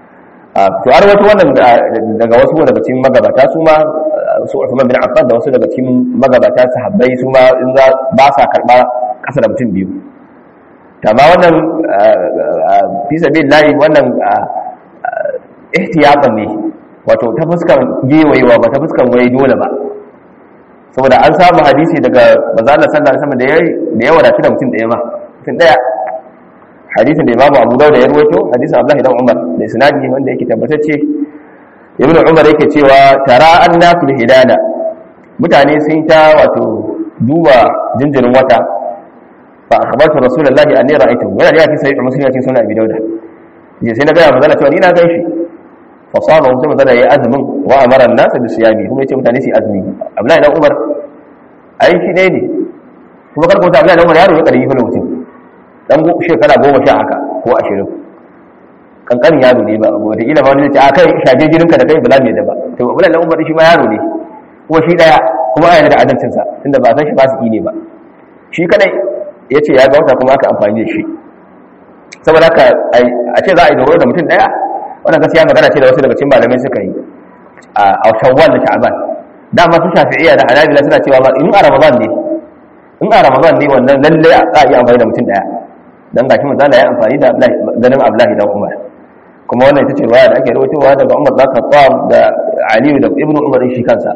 [SPEAKER 1] to har wata wannan daga wasu daga cikin magabata su ma su Uthman bin Affan da wasu daga cikin magabata sahabbai su ma in za ba sa karba kasa da mutum biyu. Amma wannan fi sabilillahi wannan ihtiyatan ne, wato ta fuskan gewayewa ba ta fuskan wai dole ba, saboda an samu hadisi daga manzo Allah sallallahu alaihi wasallam da ya wadatu da mutum daya ma, mutum daya. Hadisin da Imam Abu Dawud ya rawaito, hadisin Abdullah ibn Umar da isnadi wanda yake tabbatacce, Ibn Umar yake cewa tara annasu hilala, mutane sun ta wato duba jinjirin wata, fa akhbartu rasulullahi anni ra'aytuhu, wala ya fi sahih muslim ya ce sunan Abi Dawud, je sai na ga manzo Allah cewa ni na ganshi, fa saba mutum da yayi azumin wa amara an-nas bi siyami, kuma yace mutane su azumi. Abdullah ibn Umar ai shi ne kuma karko ta Abdullah ibn Umar yaro ya karbi fa mutum dan shekara 10 haka ko 20, kankanin yaro ne ba, wata ila ba wani zai ce a kai shage girinka da kai bala mai da ba, to Abdullah ibn Umar shi ma yaro ne kuma shi daya, kuma yana da adalcin sa tunda ba san shi fasiki ne ba, shi kadai yace ya ga wata kuma aka amfani da shi. Saboda haka a ce za a yi dogaro da mutum daya, wannan gaskiya magana ce da wasu daga cikin malamai suka yi a Shawwal da Sha'ban. Dama su Shafi'iyya da Hanabila suna cewa ba in a Ramadan ne wannan lalle a yi amfani da mutum daya, dan gashi manzo Allah ya amfani da ganin Abdullahi dan Umar, kuma wannan ita ce riwaya da ake rawaitowa daga Umar da Khattab da Ali da Ibn Umar shi kansa.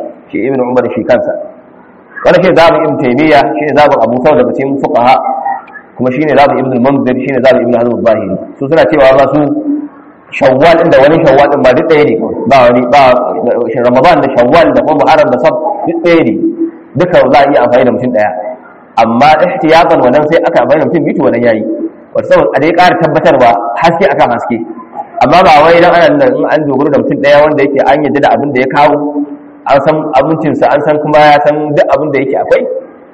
[SPEAKER 1] Wannan shi zabi Ibn Taymiyyah, shi zabi Abu Thawr daga cikin fuqaha, kuma shine zabi Ibn al-Munzir, shine zabi Ibn Hazm al-Zahiri. Su suna cewa ba su Shawwal din da wani Shawwal din ba duk ɗaya ne, ba Ramadan da Shawwal da kuma Muharram da Safar duk ɗaya ne, duka za a iya amfani da mutum daya, amma ihtiyatan wannan sai aka amfani da mutum biyu wannan yayi, wato saboda a dai ƙara tabbatarwa haske akan haske, amma ba wai dan an dogaro da mutum daya wanda yake an yadda da abin da ya kawo, an san abincinsa, an san kuma ya san duk abin da yake akwai,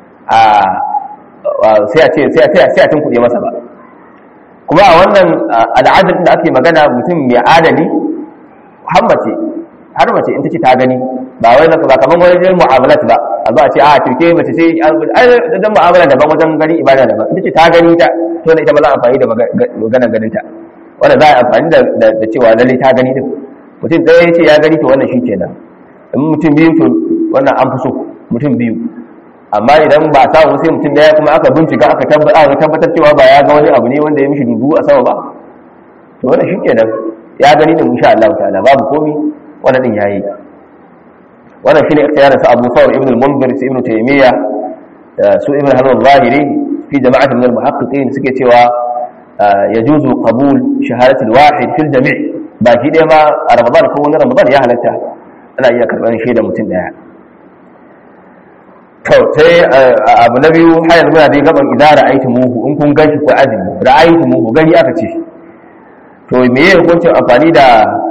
[SPEAKER 1] sai a tun kuɗe masa ba. Kuma a wannan al'adar da ake magana mutum mai adali har mace in ta ce ta gani, ba wai ba kaman wajen mu'amalat ba, a zo a ce a turke mace ce dan mu'amala daban, wajen gani ibada daban, ita ce ta gani ta, to ne ita ba za a amfani da maganar ganin ta, wanda za a amfani da cewa lalle ta gani din. Mutum ɗaya ya ce ya gani to wannan shi kenan, in mutum biyu to wannan an fi so mutum biyu, amma idan ba a samu sai mutum daya kuma aka bincika aka tabbatar cewa ba ya ga wani abu ne wanda ya mishi dudu a sama ba, to wannan shi kenan ya gani da insha Allah ta'ala babu komi, wannan din yayi. Wannan shine ikhtiyar sa Abu Thawr ibn al-Munzir, Ibn Taymiyyah, su Ibn Hazm al-Zahiri fi jama'at min al-muhaqqiqin suke cewa yajuzu qabul shahadati al-wahid fil jami' baki daya ma a Ramadan ko wani Ramadan ya halatta ana iya karban shaidar mutum daya. To sai abu na biyu hayar muna dai gaban idan ra'aytumuhu, in kun ganshi ko azumi ra'aytumuhu gani aka ce, to me yake hukuncin amfani da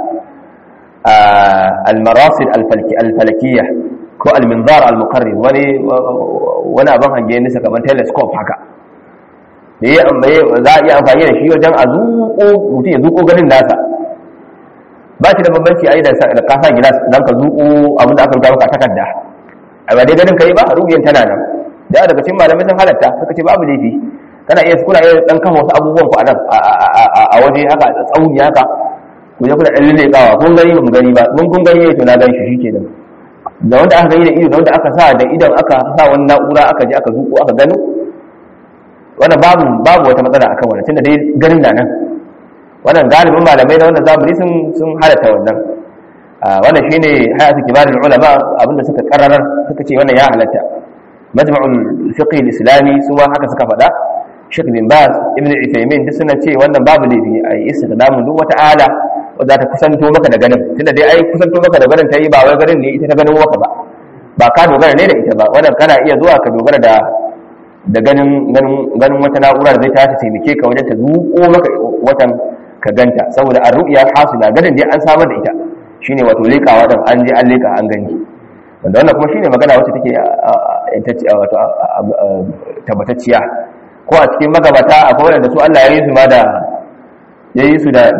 [SPEAKER 1] al-marasid al-falakiyya ko al-minzar al-muqarrib, wani abin hange nisa kamar telescope haka, me za a iya amfani da shi wajen a mutum ya zuƙo ganin nasa, ba shi da bambanci a yi da kasa gilas don ka zuƙo abin da aka rubuta maka takarda, a ba dai ganin kai ba, rubiyan tana nan. Da daga cikin malamai sun halatta suka ce babu laifi, kuna iya dan kafa wasu abubuwan ku a waje haka a tsauni haka, ku je kuna dan lelekawa, kun gani ba mu gani ba, mun kun gani to na gan shi shikenan. Da wanda aka gani da ido, da wanda aka sa da idan aka sa wani na'ura aka je aka zuko aka gano, wannan babu wata matsala akan wannan, tunda dai ganin na nan. Wannan galibin malamai da wanda zamani sun halatta wannan. Wannan shine hayatu kibarul ulama abinda suka kararar, suka ce wannan ya halatta. Majma'ul fiqh al-islami su ma haka suka faɗa, Sheikh bin Baz, Ibn Uthaymeen duk suna ce wannan babu laifi a yi istiqdamu duk wata ala wadda ta kusanto maka da ganin, tunda dai ai kusanto maka da ganin ta yi ba wai ganin ne ita ta ganin maka ba ka dogara ne da ita ba, wannan kana iya zuwa ka dogara da ganin wata na'ura da zai ta taimake ka wajen ta zuƙo maka watan ka ganta, saboda ar-ru'ya hasila, ganin dai an samar da ita shine wato lekawa din, an je an leka an gani, wanda wannan kuma shine magana wacce take wato tabbatacciya. Ko a cikin magabata akwai wanda su Allah ya yi su ma da yayi su da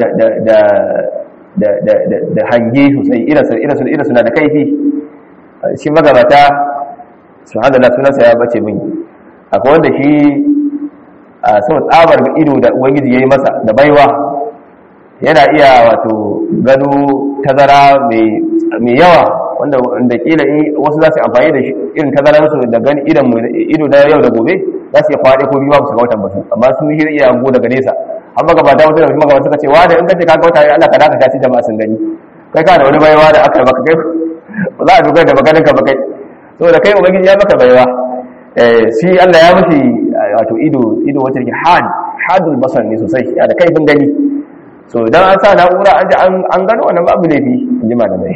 [SPEAKER 1] hange sosai, irin suna da kaifi. Shi magabata subhanallah sunansa ya bace min, akwai wanda shi a sama tsabar ido da ubangiji yayi masa da baiwa, yana iya wato gano tazara mai yawa wanda kila wasu za su amfani da irin tazararsu da gani ido da yau da gobe za su iya kwaɗe ko biyu ba su ga watan basu amma sun yi iya hango daga nesa an magabata wasu da magabata suka ce wa da in kace ka ga wata Allah ka daka ta ci jama'a sun gani kai ka da wani baiwa da aka baka kai ba za a dogara da maganin ka ba kai saboda kai ubangiji ya maka baiwa shi Allah ya mishi wato ido wacce ke hadul basar ne sosai ya da kaifin gani so idan an sa na'ura an gano wannan babu laifi in ji malamai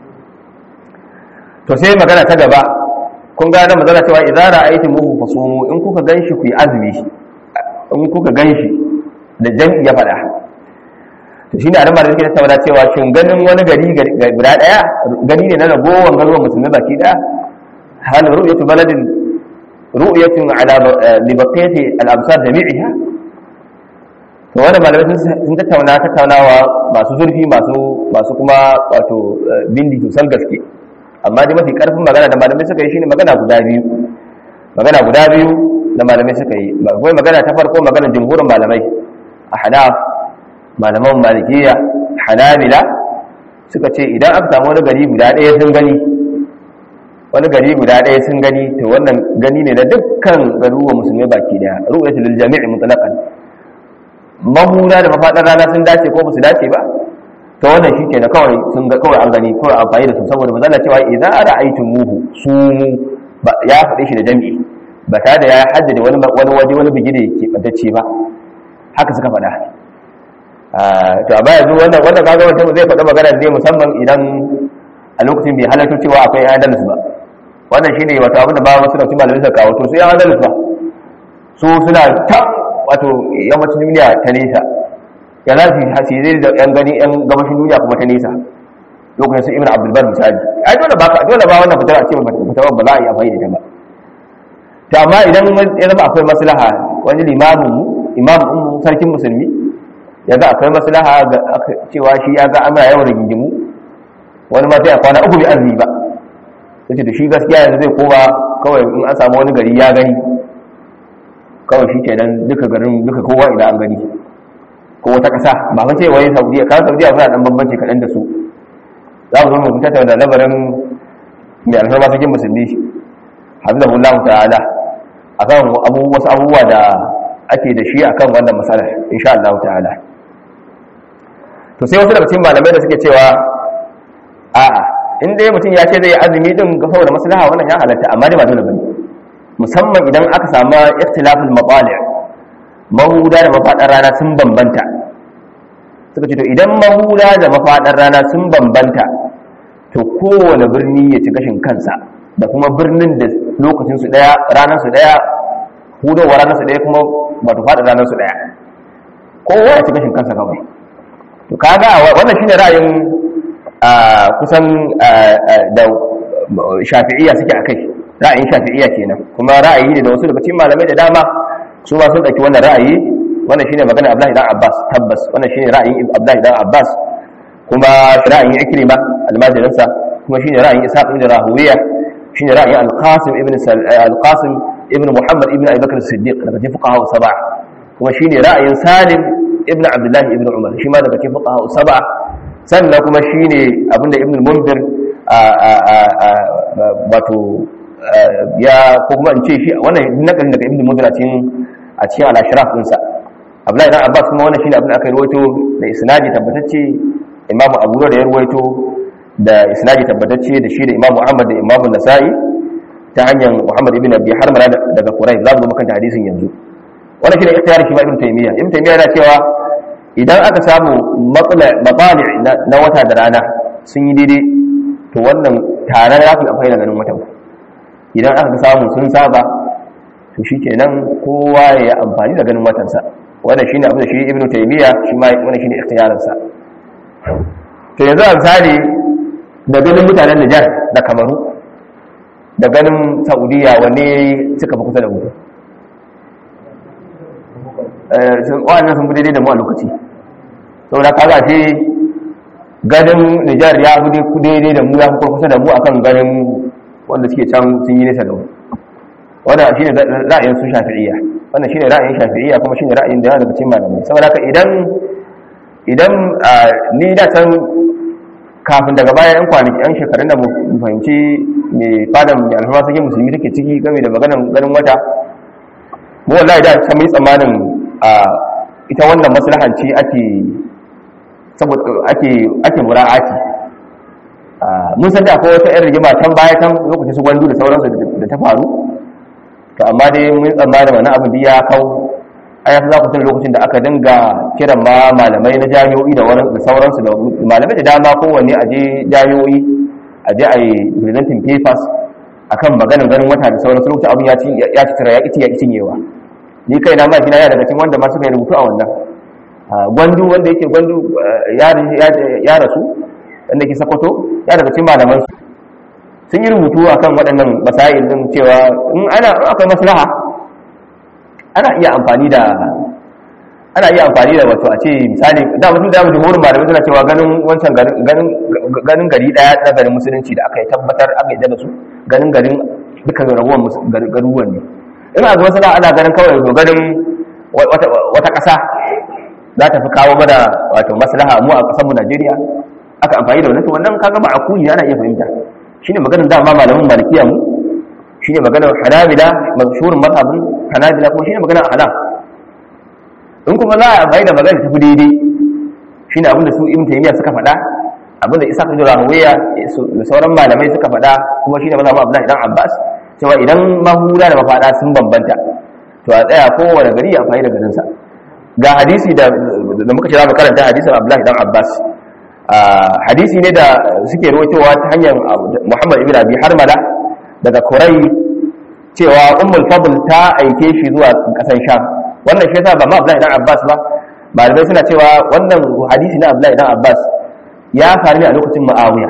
[SPEAKER 1] to sai magana ta gaba kun gane magana cewa idza ra'aytumuhu fasumu in kuka ganshi ku yi azumi in kuka ganshi da jami'i ya fada to shine annabi da yake tattauna cewa shin ganin wani gari guda daya gani ne na ragowar garuruwan musulmi baki daya hal ru'yatu baladin ru'yatun ala libaqiyati al-amsar jami'iha to wannan malamai sun tattaunawa masu zurfi masu kuma wato bindi tusan gaske amma dai mafi karfin magana da malamai suka yi shine magana guda biyu da malamai suka yi akwai magana ta farko magana jumhurin malamai ahnaf malaman malikiya hanabila suka ce idan aka samu wani gari guda ɗaya sun gani to wannan gani ne na dukkan garuruwan musulmai baki daya ru'yatul lil jami'i mutlaqan mahura da mafaɗar rana sun dace ko ba su dace ba to wannan shi ke na kawai sun ga kawai an gani kawai amfani da su saboda ba zana cewa idan ra'aytumuhu sumu ya faɗe shi da jami'i ba tare da ya haddade wani waje wani bigire ke bantacce ba haka suka faɗa to a baya zuwa wannan kaga mutum zai faɗa magana ne musamman idan a lokacin bai halarta cewa akwai adalus ba wannan shine wato abin da ba wasu da kuma malamai suka kawo to su ya adalus ba su suna ta wato yammacin duniya ta nesa ya za su hasirai da yan gani yan gabashin duniya kuma ta nesa lokacin su ibn abdulbar misali ai dole ba wannan fitar a ce fitar ba za a yi amfani da ita ba to amma idan ya zama akwai maslaha wani imamun sarkin musulmi ya ga akwai maslaha ga cewa shi ya ga amara yawan rigingimu wani ma sai a kwana uku bai azumi ba sai da shi gaskiya yanzu zai kowa kawai in an samu wani gari ya gani kawai shi kenan duka garin duka kowa idan an gani ko wata ƙasa ba fa ce wai Saudiya suna dan bambanci kaɗan da su za mu zo mu tattauna labarin mai alfarma cikin musulmi hafizahullah ta'ala akan wasu abubuwa da ake da shi akan wannan masala insha Allah ta'ala to sai wasu daga cikin malamai da suke cewa a'a in dai mutum ya ce zai azumi din ga saboda maslaha wannan ya halatta amma dai ba dole bane musamman idan aka samu ikhtilaful mabali' mahuda da mafaɗar rana sun bambanta suka ce to idan mahuda da mafaɗar rana sun bambanta to kowane birni ya ci gashin kansa da kuma birnin da lokacinsu ɗaya ranarsu ɗaya hudowa ranarsu ɗaya kuma wato faɗar ranarsu ɗaya kowa ya ci gashin kansa kawai to kaga wannan shine ra'ayin kusan da shafi'iyya suke akai ra'ayin shafi'iyya kenan kuma ra'ayi ne da wasu daga cikin malamai da dama su ba sun ɗauki wannan ra'ayi wannan shine magana Abdullahi dan Abbas tabbas wannan shine ra'ayin Abdullahi dan Abbas kuma ra'ayin Ikrima almajirinsa kuma shine ra'ayin Ishaq ibn Rahuwiya shine ra'ayin Al-Qasim ibn Muhammad ibn Abi Bakr as-Siddiq daga cikin fuqaha sab'a kuma shine ra'ayin Salim ibn Abdullah ibn Umar shi ma daga cikin fuqaha sab'a sannan kuma shine abinda Ibn al-Munzir wato ya ko kuma in ce shi wannan nakalin daga Ibn al-Munzir a cikin al-ashraf ɗinsa Abdullahi dan Abbas kuma wannan shine abin da aka rawaito da isnadi tabbatacce Imam Abu Hurairah ya rawaito da isnadi tabbatacce da shi da Imam Ahmad da Imam Nasa'i ta hanyar Muhammad ibn Abi Harmala daga Quraysh za mu zo makanta hadisin yanzu wannan shine ikhtiyar shi ba Ibn Taymiyyah yana cewa idan aka samu matsali na wata da rana sun yi daidai to wannan tare ya fi amfani da ganin watan idan aka samu sun saba to shikenan kowa ya amfani da ganin watansa wannan shine abin da shi Ibn Taymiyyah shi ma wannan shine ikhtiyarinsa to yanzu a misali da ganin mutanen Nijar da Kamaru da ganin Saudiya wanne suka fi kusa da mu wannan sun fi daidai da mu a lokaci saboda kaga ce ganin Nijar ya fi daidai da mu ya fi kusa da mu akan ganin wanda suke can sun yi nesa da mu wannan shine ra'ayin su Shafi'iyya wannan shine ra'ayin Shafi'iyya kuma shine ra'ayin da daga cikin malamai saboda haka idan ni da can kafin daga baya yan kwanaki yan shekarun da mu fahimci mai fadan mai alfarma sakin musulmi take ciki game da maganar ganin wata mu wallahi da can mai tsammanin ita wannan maslahanci ake saboda ake mura'ati mun san da akwai wata yan rigima can baya can lokacin su gwandu da sauransu da ta faru to amma dai mun tsammanin wani abin da ya kawo a yasa za ku tun lokacin da aka dinga kiran ma malamai na jami'o'i da sauransu da malamai da dama kowanne a je jami'o'i a je a yi presenting papers akan maganin ganin wata da sauransu lokacin abin ya ci tara ya ƙi cinyewa ni kai na mafi na ya daga cikin wanda ma suka yi rubutu a wannan gwandu wanda yake gwandu ya rasu wanda ke sakwato ya daga cikin malaman sun yi rubutu akan waɗannan masail din cewa in ana akwai maslaha ana iya amfani da wato a ce misali da mutum da jumhurin malamai suna cewa ganin wancan ganin gari daya na garin musulunci da aka yi tabbatar aka yi da su ganin garin dukkan garuruwan ne ina ga wasu ana ganin kawai to ganin wata ƙasa za ta fi kawo mana wato maslaha mu a ƙasar mu Najeriya aka amfani da wannan to wannan kaga ba akuli ana iya fahimta shine maganar da ma malamin malikiya mu shine maganar hanabila mashhurin mazhabin hanabila ko shine maganar ahnaf in kuma za a bai da magana tafi daidai shine abinda su ibn taymiya suka faɗa abinda isa ibn rahawiya da sauran malamai suka faɗa kuma shine mazhabin abdullahi dan abbas cewa idan mahura da mafada sun bambanta to a tsaya kowane gari ya amfani da garinsa ga hadisi da muka ce za mu karanta hadisin abdullahi dan abbas hadisi ne da suke rawaitowa ta hanyar muhammad ibn abi harmala daga kurai cewa ummul fadl ta aike shi zuwa kasan sham wannan shi yasa ba ma abdullahi dan abbas ba malamai suna cewa wannan hadisi na abdullahi dan abbas ya faru ne a lokacin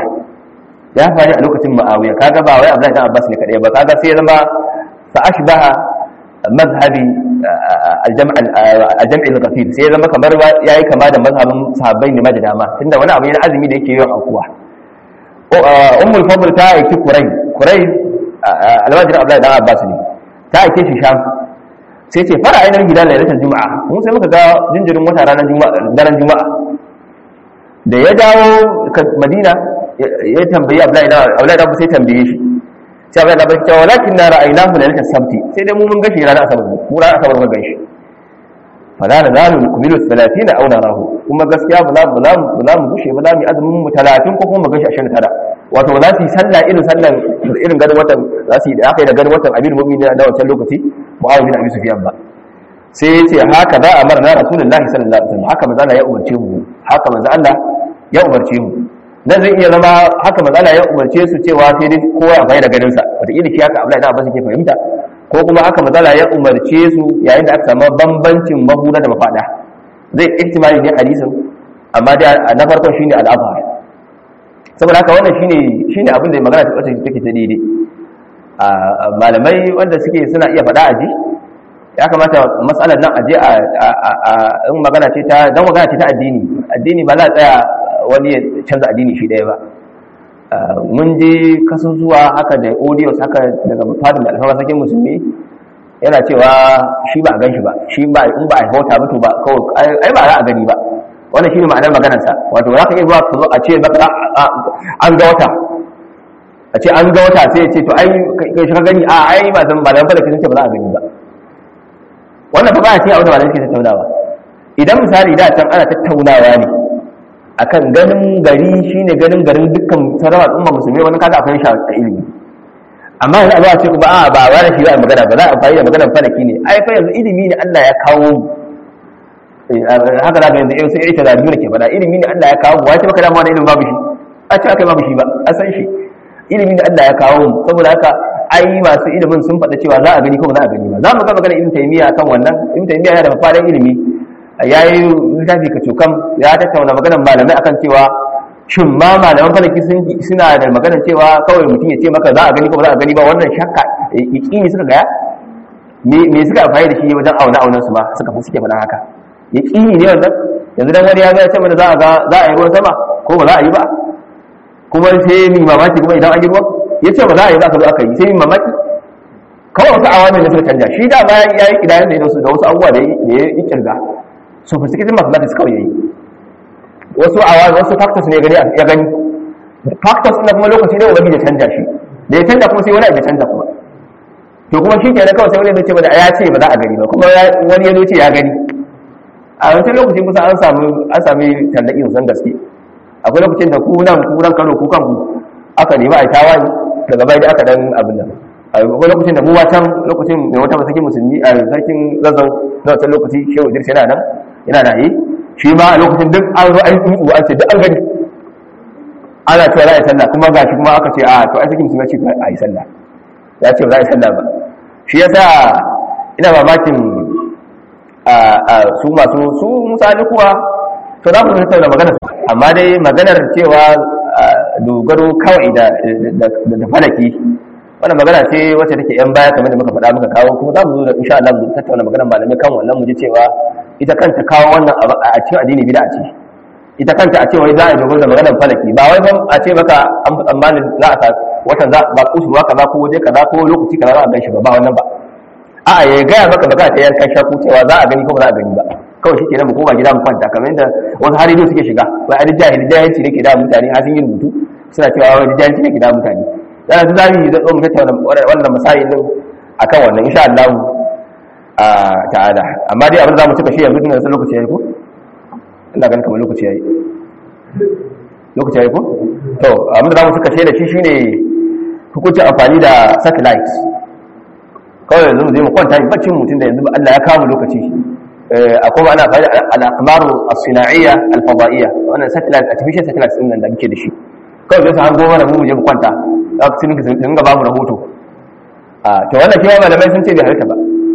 [SPEAKER 1] muawiya kaga ba wai abdullahi dan abbas ne kadai ba kaga sai zama fa ashbaha mazhabi al-jam' al-ghafir sai zama kamar yayi kama da mazhabin sahabbai ne ma da dama tunda wani abu ne na azumi da yake yawan aukuwa ummul fadl ta aiki kurai alwajin abdullahi dan abbas ne ta aike shi sham sai ce fara ainihin gida lailatul juma'a mun sai muka ga jinjirin wata ranar juma'a daren juma'a da ya dawo madina ya tambayi abdullahi dan abbas sai tambaye shi sai abdullahi dan abbas ce walakin na ra'aynahu lailatul sabti sai dai mu mun gashi ranar asabar mu ranar asabar mun gashi fala na zalu kumilu 30 aw narahu kuma gaskiya ba za mu gushe ba za mu azumin mu 30 ko kuma mu gashi 29 wato ba za su yi sallah irin ganin watan za su yi da aka yi da ganin watan abin mu'mini da wancan lokaci mu'awiyah bin abi sufyan ba sai ya ce haka za a marna rasulullahi sallallahu alaihi wasallam haka manzo Allah ya umarce mu dan zai iya zama haka manzo Allah ya umarce su cewa sai dai kowa ya bayar da ganin sa wata kila shi haka Abdullahi da Abbas yake fahimta ko kuma haka manzo Allah ya umarce su yayin da aka samu bambancin mahura da mafada zai ihtimali ne hadisin amma da na farkon shine al-azhar saboda haka wannan shine abin da magana ta take ta daidai malamai wanda suke suna iya faɗa aji ya kamata matsalar nan aje in magana ce ta addini ba za a tsaya wani ya canza addini shi ɗaya ba mun je kasusuwa haka da audio haka daga fadin da alfama sakin musulmi yana cewa shi ba a gan shi ba shi ba in ba a hota mutu ba kawai ai ba za a gani ba wannan shine ma'anar maganarsa wato za ka iya zuwa ka zo a ce maka an ga wata a ce an ga wata sai ya ce to ai kai shi ka gani ai ba zan ba da falaka sun ce ba za a gani ba wannan ba ya ce a wata malamai ke tattaunawa idan misali da can ana tattaunawa ne akan ganin gari shine ganin garin dukkan sauran al'umma musulmi wani kaga akwai shi a ilimi amma yanzu a ce ku ba wani shi za a magana ba za a amfani da maganar falaki ne ai fa yanzu ilimi ne Allah ya kawo haka za ka yanzu sai ita da duniya ke faɗa ilimi ne Allah ya kawo wace maka da wani ilimin babu shi a ce aka babu shi ba a san shi ilimi ne Allah ya kawo saboda haka ai masu ilimin sun faɗa cewa za a gani ko ba za a gani ba za mu ga magana ibn taymiya kan wannan ibn taymiya yana da faɗin ilimi yayi littafi ka cokam ya tattauna maganar malamai akan cewa shin ma malaman falaki suna da maganar cewa kawai mutum ya ce maka za a gani ko ba za a gani ba wannan shakka yaqini suka gaya me suka amfani da shi wajen auna su ma suke faɗa haka yaqini ne wannan yanzu dan wani ya ga ya ce mana za a yi ruwan sama ko ba za a yi ba kuma sai mi mamaki kuma idan an yi ruwan ya ce ba za a yi za ka zo aka yi sai mi mamaki kawai wasu awamin da suka canja shi da bayan ya yi kidayen da wasu abubuwa da ya yi kirga sophisticated mathematics kawai ya yi wasu factors ne ya gani factors ɗin kuma lokaci ne ubangiji ya canja shi da ya canja kuma sai wani abu ya canja kuma to kuma shi kenan kawai sai wani zai ce ba da ya ce ba za a gani ba kuma wani ya ce ya gani a wancan lokacin kusa an sami tallaƙin san gaske akwai lokacin da kunan Kano ku kanku aka nemi a tawaye daga bai da aka dan abin nan akwai lokacin da mu watan lokacin mai wata masakin musulmi a sarkin zazzau na wancan lokaci shehu Idris yana da yi shi ma a lokacin duk an zo an yi an ce duk an gani ana cewa za a yi sallah kuma gashi kuma aka ce a to ai sarkin musulmi ce a yi sallah ya ce ba za a yi sallah ba shi yasa ina mamakin su misali kuwa to za mu tattauna magana amma dai maganar cewa dogaro kawai da falaki wannan magana ce wacce take yan baya kamar da muka faɗa muka kawo kuma za mu zo da insha Allah mu tattauna maganar malamai kan wannan mu ji cewa ita kanta kawo wannan a cikin addini bid'a ce ita kanta a ce wai za a dogaro da maganar falaki ba wai ban a ce maka an tsammanin za a watan za ba kusurwa kaza ko waje kaza ko lokaci kaza za a gan shi ba wannan ba a'a ya gaya maka magana ta yankan shaku cewa za a gani ko ba za a gani ba kawai shi ke nan mu koma gida mu kwanta kamar yadda wasu harido suke shiga wai adin jahilci ne ke da mutane har sun yi rubutu suna cewa wai jahilci ne ke da mutane yana su zamu yi zaɓo mu tattauna wannan masayin din akan wannan insha Allah ta'ala amma dai abin da zamu cika shi yanzu tun da lokaci yayi ko ina ganin kamar lokaci yayi ko to abin da zamu cika shi da shi shine hukuncin amfani da satellite kawai yanzu mu je mu kwanta baccin mutum da yanzu Allah ya kawo lokaci akwai ana fara al-aqmar as-sina'iyya al-fada'iyya wannan satellite artificial satellite din nan da muke da shi kawai sai hango mana mu je mu kwanta sun ga ba mu rahoto to wannan shi malamai sun ce bai halitta ba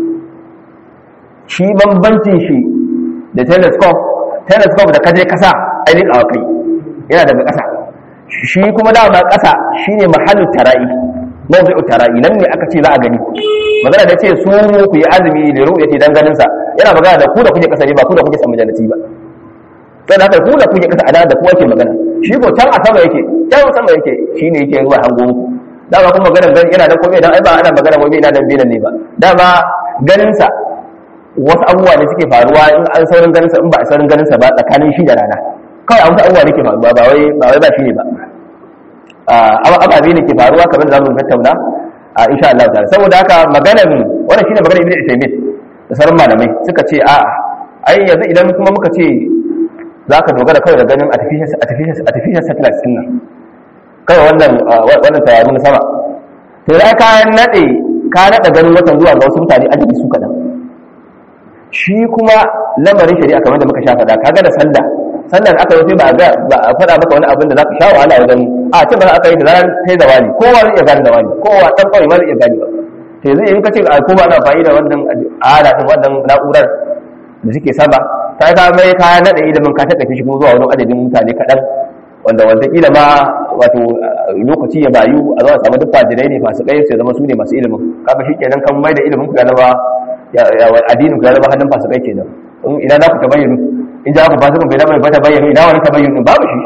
[SPEAKER 1] shi bambancin shi da telescope da kaje kasa ainihin a kai yana daga kasa shi kuma dama kasa shine mahallin tara'i mawdu'u tara'i nan ne aka ce za a gani magana da ce su ku yi azumi da ru'yati dan ganin sa yana magana da ku da kuke kasa ne ba ku da kuke samu jannati ba to da haka ku da kuke kasa ana da ku ake magana shi ko can a sama yake shine yake zuwa hango muku dama kuma magana yana da komai dan ai ba ana magana wai ina dan binan ne ba dama ganin sa wasu abubuwa ne suke faruwa in an saurin ganin sa in ba a saurin ganin sa ba tsakanin shi da rana kawai wasu abubuwa ne ke faruwa ba wai ba shi ne ba ababe ne ke faruwa kamar da zamu tattauna insha Allah ta'ala saboda haka maganar wannan shine maganar Ibn Taymiyyah da sauran malamai suka ce ai yanzu idan kuma muka ce zaka dogara kawai da ganin artificial satellite din nan kawai wannan tayaru na sama to da ka nade ganin watan zuwa ga wasu mutane a cikin su kadan shi kuma lamarin shari'a kamar da muka sha faɗa kaga da sallah aka yi ba a faɗa maka wani abin da za ka sha wahala wajen a ce ba aka yi da zarar sai da wani kowa zai iya gani da wani kowa ɗan kawai ma zai iya gani ba to yanzu in ka ce a kowa na amfani da wannan ala ɗin wannan na'urar da suke sama ta yi mai kaya naɗa ilimin ka taɓa shi kuma zuwa wani adadin mutane kaɗan wanda kila ma wato lokaci ya bayu a zuwa samu duk fajirai ne masu ɗaya sai zama su ne masu ilimin kaga shi kenan kan mai da ilimin ku ya zama addinin ku ya zama hannun fasu kai kenan idan za ku ta bayyana in ja ku fasu bai zama ta bayyana idan wani ta bayyana babu shi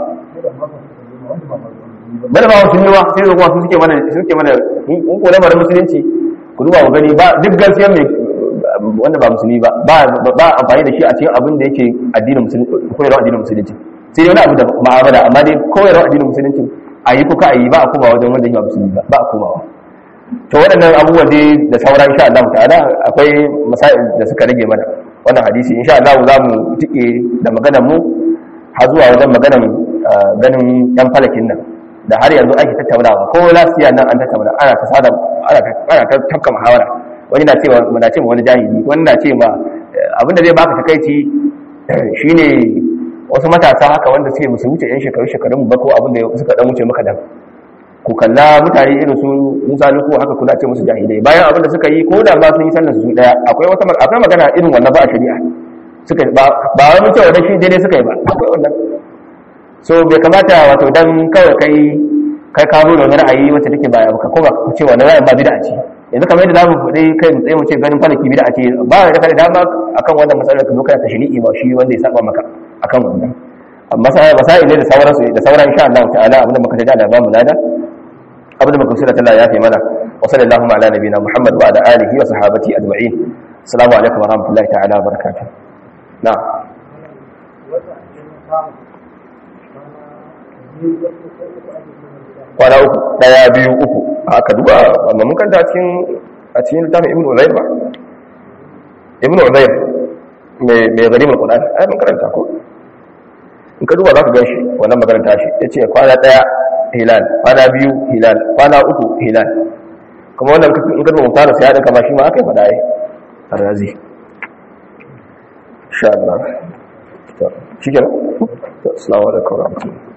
[SPEAKER 1] bada ba wasu yiwa sai zuwa su suke mana in ko lamarin musulunci ku duba ku gani ba duk gaskiya mai wanda ba musulmi ba amfani da shi a cikin abin da yake addinin musulunci koyarwa addinin musulunci sai dai wani abu da ma'amala amma dai koyarwa addinin musulunci a yi kuka a yi ba a koma wajen wanda yake ba musulmi ba a komawa to waɗannan abubuwan dai da saura insha Allah ta'ala akwai masail da suka rage mana wannan hadisi insha Allah za mu tike da maganar mu har zuwa wajen maganar ganin yan falakin nan da har yanzu ake tattaunawa ko lafiya nan an tattauna ana ta tafka muhawara wani na cewa muna ce wani jahili wani na ce ma abinda zai baka takeici shine wasu matasa haka wanda suke musu wuce yan shekarun ba ko abinda suka dan wuce maka dan ku kalla mutane irin su Musa Luku haka kuna ce musu jahilai bayan abinda suka yi ko da ba sun yi sallar su daya akwai magana irin wannan ba a shari'a suka ba wani cewa da shi daidai suka yi ba akwai wannan so bai kamata wato dan kawai kai kawo da wani ra'ayi wacce take baya baka ko ba ku ce wannan ra'ayin ba bid'a ce yanzu kamar yadda zamu faɗi kai mu tsaye mu ce ganin falaki bid'a ce ba da kada dama akan wannan matsalar ka zo kana ta shari'i ba shi wanda ya saba maka akan wannan amma masail ne da sauran insha Allah ta'ala abinda muka tada da ba mu lada abinda muka sura Allah ya fi mana wa sallallahu ala nabiyina Muhammad wa ala alihi wa sahabati ajma'in assalamu alaikum wa rahmatullahi ta'ala wa barakatuh na'am kwana uku, daya biyu uku aka duba amma mun kanta a cikin littafin ibnu uzair ba, ibnu uzair mai garimul qur'an ai mun karanta ko in ka duba za ka ganshi wannan maganar tashi yace kwana daya hilal, kwana biyu hilal, kwana uku hilal, kuma wannan in ka duba mutane sai ya dinka ma shi ma akai fada ai arrazi insha Allah to shikenan assalamu alaikum wa rahmatullahi